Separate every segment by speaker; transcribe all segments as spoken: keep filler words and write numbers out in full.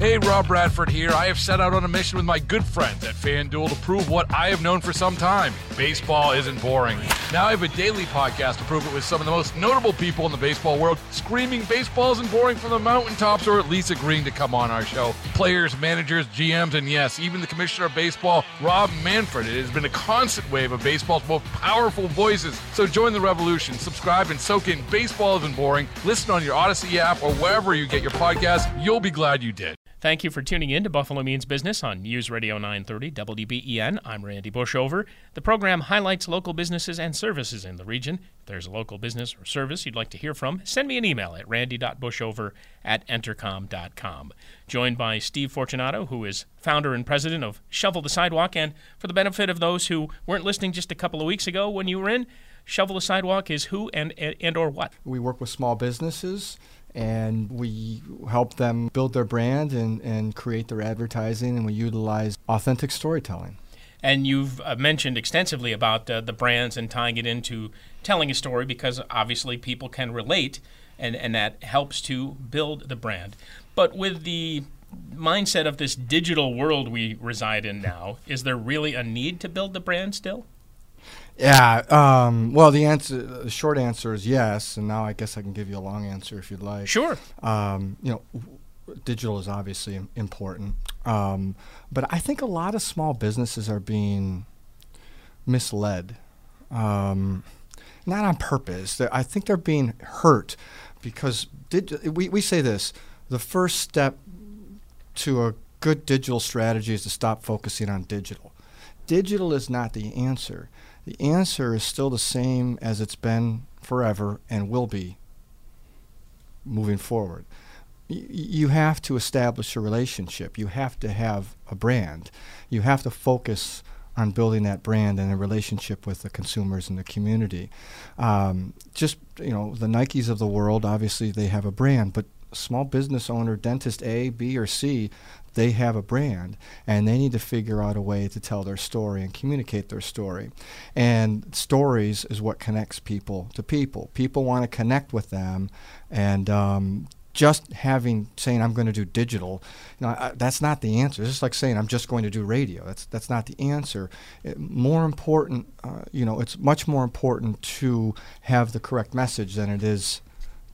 Speaker 1: Hey, Rob Bradford here. I have set out on a mission with my good friends at FanDuel to prove what I have known for some time. Baseball isn't boring. Now I have a daily podcast to prove it with some of the most notable people in the baseball world, screaming baseball isn't boring from the mountaintops, or at least agreeing to come on our show. Players, managers, G Ms, and yes, even the commissioner of baseball, Rob Manfred. It has been a constant wave of baseball's most powerful voices. So join the revolution. Subscribe and soak in Baseball Isn't Boring. Listen on your Odyssey app or wherever you get your podcasts. You'll be glad you did.
Speaker 2: Thank you for tuning in to Buffalo Means Business on News Radio nine thirty W B E N. I'm Randy Bushover. The program highlights local businesses and services in the region. If there's a local business or service you'd like to hear from, send me an email at randy dot bushover at entercom dot com. Joined by Steve Fortunato, who is founder and president of Shovel the Sidewalk. And for the benefit of those who weren't listening just a couple of weeks ago when you were in, Shovel the Sidewalk is who and, and, and or what?
Speaker 3: We work with small businesses, and we help them build their brand and, and create their advertising, and we utilize authentic storytelling.
Speaker 2: And you've uh, mentioned extensively about uh, the brands and tying it into telling a story, because obviously people can relate, and, and that helps to build the brand. But with the mindset of this digital world we reside in now, is there really a need to build the brand still?
Speaker 3: Yeah, um, well, the answer, the short answer is yes, and now I guess I can give you a long answer if you'd like.
Speaker 2: Sure.
Speaker 3: Um, you know, w- digital is obviously im- important, um, but I think a lot of small businesses are being misled, um, not on purpose. They're, I think they're being hurt because dig- we, we say this, the first step to a good digital strategy is to stop focusing on digital. Digital is not the answer. The answer is still the same as it's been forever and will be moving forward. Y- you have to establish a relationship. You have to have a brand. You have to focus on building that brand and a relationship with the consumers and the community. Um, just, you know, the Nikes of the world, obviously they have a brand, but small business owner, dentist A, B, or C, they have a brand, and they need to figure out a way to tell their story and communicate their story. And stories is what connects people to people. People want to connect with them, and um, just having saying I'm going to do digital, you know, I, that's not the answer. It's just like saying I'm just going to do radio. That's that's not the answer. It, more important, uh, you know, it's much more important to have the correct message than it is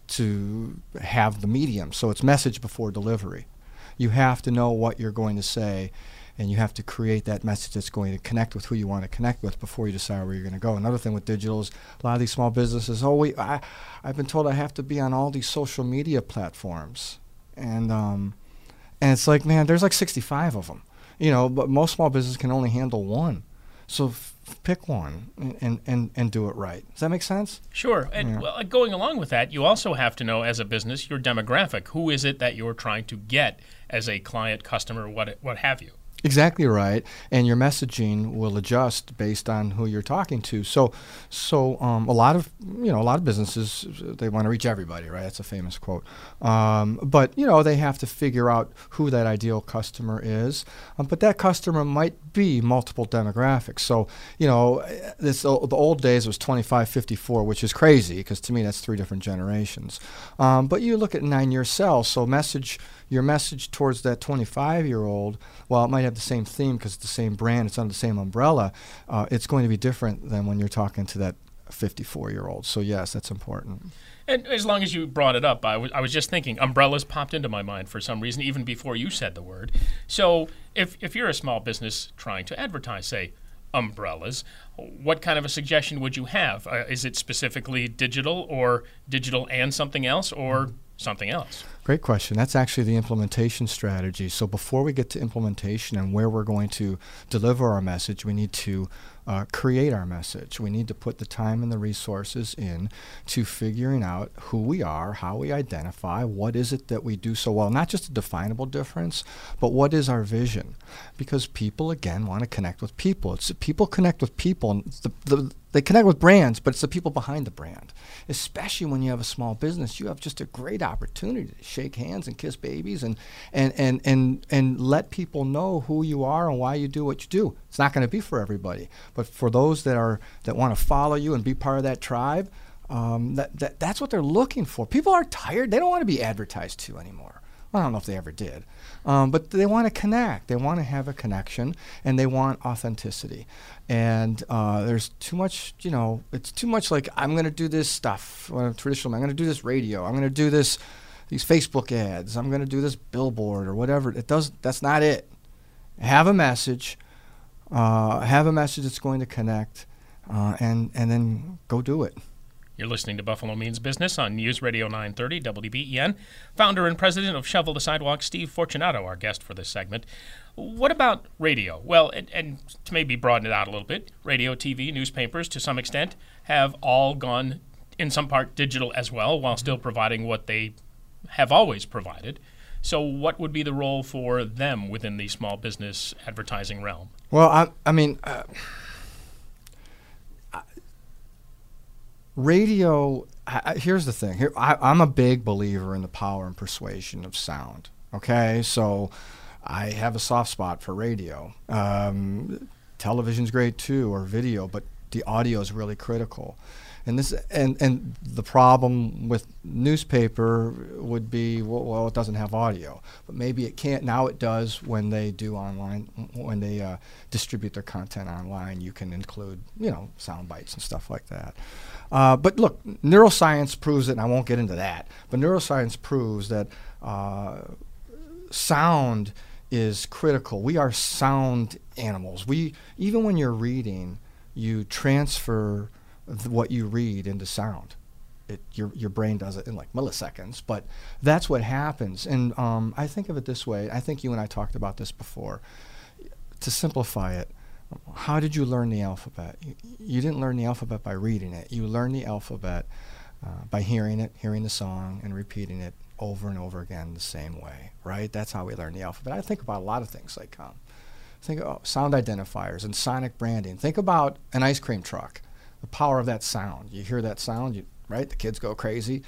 Speaker 3: to have the medium. So it's message before delivery. You have to know what you're going to say, and you have to create that message that's going to connect with who you want to connect with before you decide where you're going to go. Another thing with digital is a lot of these small businesses, oh, we, I, I've been told I have to be on all these social media platforms. And um, and it's like, man, there's like sixty-five of them. You know, but most small businesses can only handle one. So f- pick one and, and, and do it right. Does that make sense?
Speaker 2: Sure. And
Speaker 3: Yeah.
Speaker 2: well, going along with that, you also have to know as a business your demographic. Who is it that you're trying to get as a client, customer, what what have you?
Speaker 3: Exactly right, and your messaging will adjust based on who you're talking to. So, so um, a lot of you know a lot of businesses, they want to reach everybody, right? That's a famous quote. Um, but you know they have to figure out who that ideal customer is. Um, but that customer might be multiple demographics. So you know this the old days was twenty-five fifty-four, which is crazy because to me that's three different generations. Um, but you look at nine-year cells, so message. Your message towards that twenty-five-year-old, while it might have the same theme because it's the same brand, it's under the same umbrella, uh, it's going to be different than when you're talking to that fifty-four-year-old. So, yes, that's important.
Speaker 2: And as long as you brought it up, I was I was just thinking umbrellas popped into my mind for some reason, even before you said the word. So if if you're a small business trying to advertise, say, umbrellas, what kind of a suggestion would you have? Uh, is it specifically digital or digital and something else or something else?
Speaker 3: Great question. That's actually the implementation strategy. So before we get to implementation and where we're going to deliver our message, we need to uh, create our message. We need to put the time and the resources in to figuring out who we are, how we identify, what is it that we do so well, not just a definable difference, but what is our vision? Because people, again, want to connect with people. It's people connect with people. And the, the, they connect with brands, but it's the people behind the brand. Especially when you have a small business, you have just a great opportunity to shake hands and kiss babies and and, and, and, and let people know who you are and why you do what you do. It's not going to be for everybody, but for those that are that want to follow you and be part of that tribe, um, that, that that's what they're looking for. People are tired. They don't want to be advertised to anymore. I don't know if they ever did. Um, but they want to connect. They want to have a connection, and they want authenticity. And uh, there's too much, you know, it's too much like, I'm going to do this stuff, well, traditional, I'm going to do this radio, I'm going to do this, these Facebook ads, I'm going to do this billboard or whatever. It does. That's not it. Have a message. Uh, have a message that's going to connect, uh, and, and then go do it.
Speaker 2: You're listening to Buffalo Means Business on News Radio nine thirty W B E N. Founder and president of Shovel the Sidewalk, Steve Fortunato, our guest for this segment. What about radio? Well, and, and to maybe broaden it out a little bit, radio, T V, newspapers, to some extent, have all gone, in some part, digital as well, while still providing what they have always provided. So what would be the role for them within the small business advertising realm?
Speaker 3: Well, I, I mean... Uh, Radio, I, here's the thing. Here, I, I'm a big believer in the power and persuasion of sound. Okay, so I have a soft spot for radio. Um, television's great too, or video, but the audio is really critical. And this, and, and the problem with newspaper would be, well, well, it doesn't have audio, but maybe it can't. Now it does when they do online, when they uh, distribute their content online. You can include, you know, sound bites and stuff like that. Uh, but look, neuroscience proves it, and I won't get into that, but neuroscience proves that uh, sound is critical. We are sound animals. We, even when you're reading, you transfer th- what you read into sound. It, your, your brain does it in like milliseconds, but that's what happens. And um, I think of it this way. I think you and I talked about this before. To simplify it, how did you learn the alphabet? You, you didn't learn the alphabet by reading it. You learned the alphabet uh, by hearing it, hearing the song, and repeating it over and over again the same way, right? That's how we learn the alphabet. I think about a lot of things like um, think about sound identifiers and sonic branding. Think about an ice cream truck, the power of that sound. You hear that sound, you, right? The kids go crazy.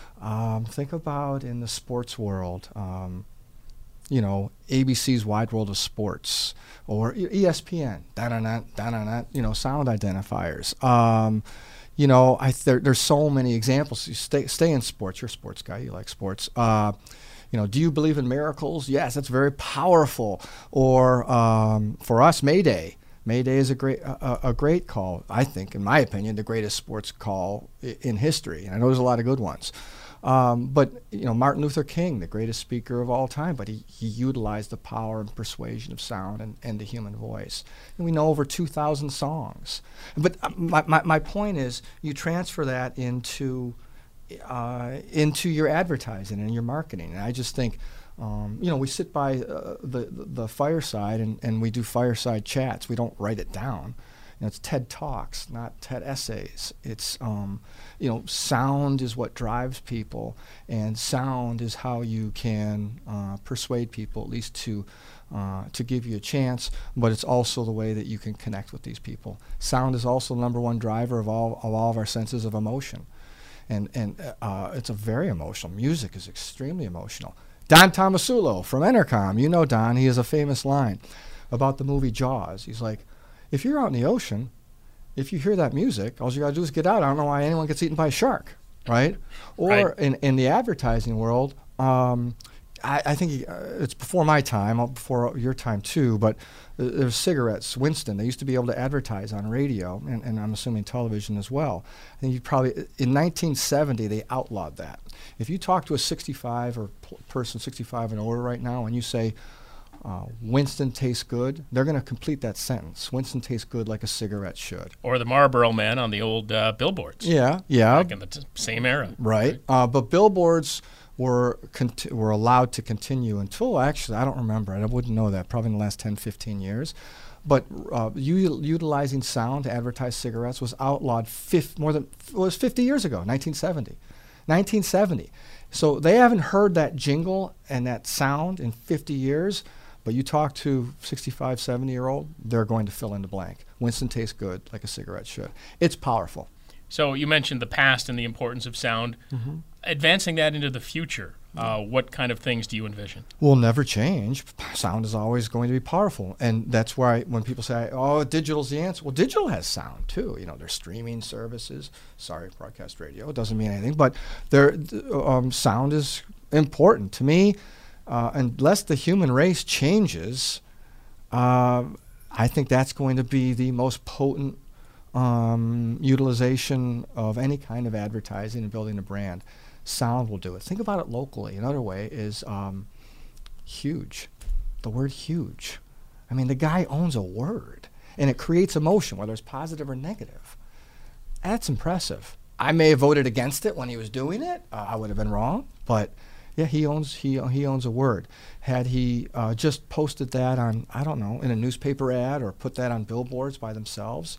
Speaker 3: Um, think about in the sports world, um, you know, A B C's Wide World of Sports, or E S P N, da-da-da, da-da-da, you know, sound identifiers. Um, you know, I th- there, there's so many examples. You stay stay in sports. You're a sports guy. You like sports. Uh, you know, do you believe in miracles? Yes, that's very powerful. Or um, for us, Mayday. Mayday is a great a, a great call. I think, in my opinion, the greatest sports call I- in history. And I know there's a lot of good ones. Um, but, you know, Martin Luther King, the greatest speaker of all time, but he, he utilized the power and persuasion of sound and, and the human voice. And we know over two thousand songs. But uh, my, my, my point is, you transfer that into, uh, into your advertising and your marketing. And I just think, um, you know, we sit by uh, the, the fireside and, and we do fireside chats. We don't write it down. You know, it's TED Talks, not TED Essays. It's, um, you know, sound is what drives people, and sound is how you can uh, persuade people, at least to uh, to give you a chance. But it's also the way that you can connect with these people. Sound is also the number one driver of all of all of our senses of emotion, and and uh, it's a very emotional. Music is extremely emotional. Don Tomasulo from Entercom, you know Don. He has a famous line about the movie Jaws. He's like, if you're out in the ocean, if you hear that music, all you got to do is get out. I don't know why anyone gets eaten by a shark, right? Or
Speaker 2: right.
Speaker 3: In, in the advertising world, um, I, I think uh, it's before my time, before your time too, but uh, there's cigarettes, Winston. They used to be able to advertise on radio, and, and I'm assuming television as well. I think you probably, in nineteen seventy, they outlawed that. If you talk to a sixty-five or p- person sixty-five and older right now, and you say, Uh, Winston tastes good, they're going to complete that sentence. Winston tastes good like a cigarette should.
Speaker 2: Or the Marlboro Man on the old uh, billboards.
Speaker 3: Yeah, yeah.
Speaker 2: Back in the t- same era.
Speaker 3: Right. right. Uh, but billboards were conti- were allowed to continue until, actually, I don't remember. I wouldn't know that, probably in the last ten, fifteen years. But uh, u- utilizing sound to advertise cigarettes was outlawed fif- more than, it was fifty years ago, nineteen seventy. nineteen seventy. So they haven't heard that jingle and that sound in fifty years. But you talk to sixty-five, seventy-year-old, they're going to fill in the blank. Winston tastes good like a cigarette should. It's powerful.
Speaker 2: So you mentioned the past and the importance of sound. Mm-hmm. Advancing that into the future, uh, what kind of things do you envision?
Speaker 3: Will never change. Sound is always going to be powerful. And that's why when people say, oh, digital's the answer. Well, digital has sound, too. You know, there's streaming services. Sorry, broadcast radio. It doesn't mean anything. But there, um, sound is important. To me, uh, unless the human race changes, uh, I think that's going to be the most potent um, utilization of any kind of advertising and building a brand. Sound will do it. Think about it locally. Another way is um, huge. The word huge. I mean, the guy owns a word, and it creates emotion, whether it's positive or negative. That's impressive. I may have voted against it when he was doing it. Uh, I would have been wrong, but yeah, he owns he he owns a word. Had he uh, just posted that on, I don't know, in a newspaper ad or put that on billboards by themselves,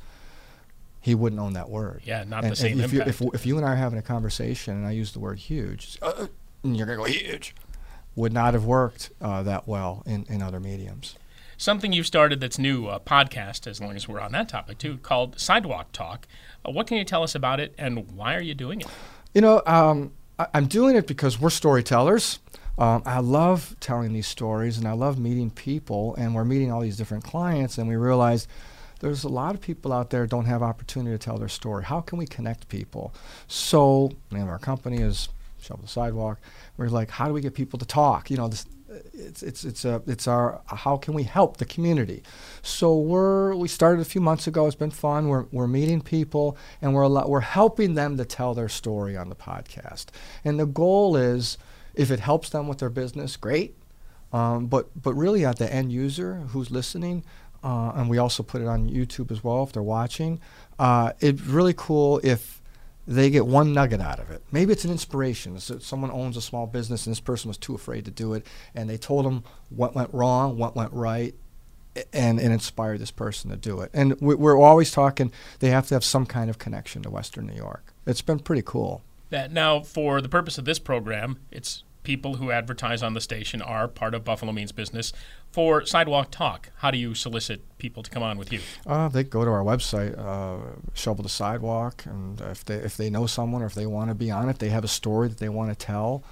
Speaker 3: he wouldn't own that word.
Speaker 2: Yeah, not
Speaker 3: and,
Speaker 2: the same
Speaker 3: and if
Speaker 2: impact.
Speaker 3: You, if, if you and I are having a conversation and I use the word huge, uh, and you're going to go huge, would not have worked uh, that well in, in other mediums.
Speaker 2: Something you've started that's new, a podcast, as long as we're on that topic too, called Sidewalk Talk. Uh, what can you tell us about it, and why are you doing it?
Speaker 3: You know, um, I, I'm doing it because we're storytellers. Um, I love telling these stories, and I love meeting people, and we're meeting all these different clients, and we realize there's a lot of people out there who don't have opportunity to tell their story. How can we connect people? So the name of our company is Shovel the Sidewalk. We're like, how do we get people to talk? You know, this, it's it's it's a it's our how can we help the community? So we're we started a few months ago. It's been fun. We're we're meeting people, and we're a lot, we're helping them to tell their story on the podcast. And the goal is, if it helps them with their business, great. Um, but but really at the end user who's listening. Uh, and we also put it on YouTube as well if they're watching. Uh, it's really cool if they get one nugget out of it. Maybe it's an inspiration. So someone owns a small business and this person was too afraid to do it, and they told them what went wrong, what went right, and, and inspired this person to do it. And we, we're always talking they have to have some kind of connection to Western New York. It's been pretty cool.
Speaker 2: That now, for the purpose of this program, it's people who advertise on the station are part of Buffalo Means Business. For Sidewalk Talk, how do you solicit people to come on with you?
Speaker 3: Uh, they go to our website, uh, Shovel the Sidewalk, and if they if they know someone or if they want to be on it, they have a story that they want to tell,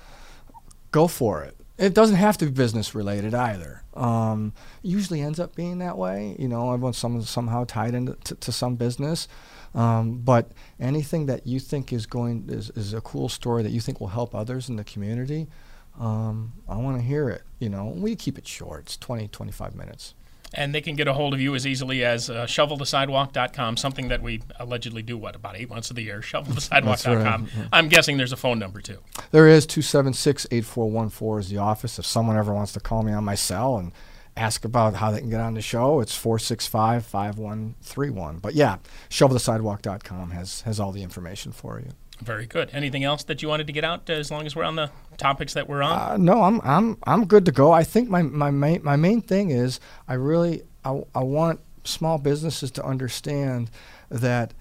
Speaker 3: go for it. It doesn't have to be business related either. Um, usually ends up being that way. You know, everyone's some, somehow tied into to, to some business. Um, but anything that you think is going is, is a cool story that you think will help others in the community, um, I want to hear it. You know, we keep it short. It's twenty, twenty-five minutes.
Speaker 2: And they can get a hold of you as easily as uh, shovel the sidewalk dot com, something that we allegedly do, what, about eight months of the year, shovel the sidewalk dot com. Right. I'm guessing there's a phone number, too.
Speaker 3: There is. two seven six, eight four one four is the office. If someone ever wants to call me on my cell and ask about how they can get on the show, it's four six five, five one three one. But, yeah, shovel the sidewalk dot com has, has all the information for you.
Speaker 2: Very good. Anything else that you wanted to get out uh, as long as we're on the topics that we're on?
Speaker 3: Uh, no, I'm I'm I'm good to go. I think my my main my main thing is I really I, I want small businesses to understand that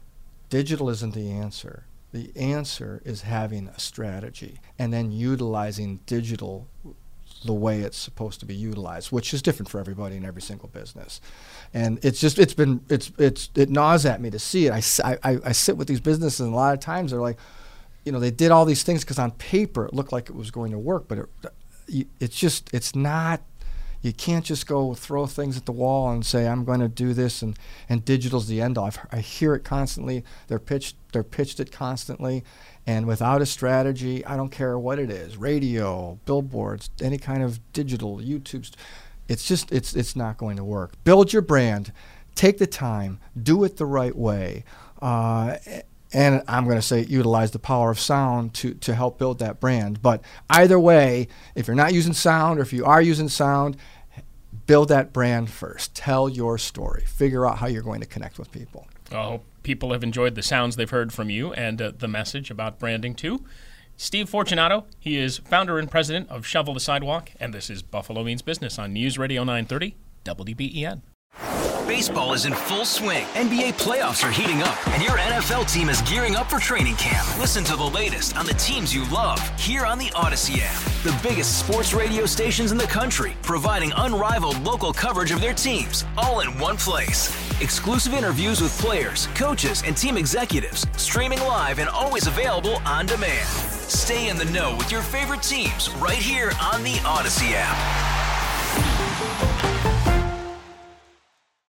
Speaker 3: digital isn't the answer. The answer is having a strategy and then utilizing digital the way it's supposed to be utilized, which is different for everybody in every single business. And it's just, it's been, it's, it's, it gnaws at me to see it. I, I, I sit with these businesses, and a lot of times they're like, you know, they did all these things because on paper it looked like it was going to work, but it, it's just, it's not, you can't just go throw things at the wall and say, I'm going to do this, and, and digital's the end all. I've, I hear it constantly. They're pitched, they're pitched it constantly. And without a strategy, I don't care what it is, radio, billboards, any kind of digital, YouTube, it's just, it's it's not going to work. Build your brand. Take the time. Do it the right way. Uh, and I'm going to say utilize the power of sound to, to help build that brand. But either way, if you're not using sound or if you are using sound, build that brand first. Tell your story. Figure out how you're going to connect with people.
Speaker 2: Oh, people have enjoyed the sounds they've heard from you and uh, the message about branding, too. Steve Fortunato, he is founder and president of Shovel the Sidewalk, and this is Buffalo Means Business on News Radio nine thirty W B E N.
Speaker 4: Baseball is in full swing. N B A playoffs are heating up, and your N F L team is gearing up for training camp. Listen to the latest on the teams you love here on the Odyssey app. The biggest sports radio stations in the country, providing unrivaled local coverage of their teams, all in one place. Exclusive interviews with players, coaches, and team executives, streaming live and always available on demand. Stay in the know with your favorite teams right here on the Odyssey app.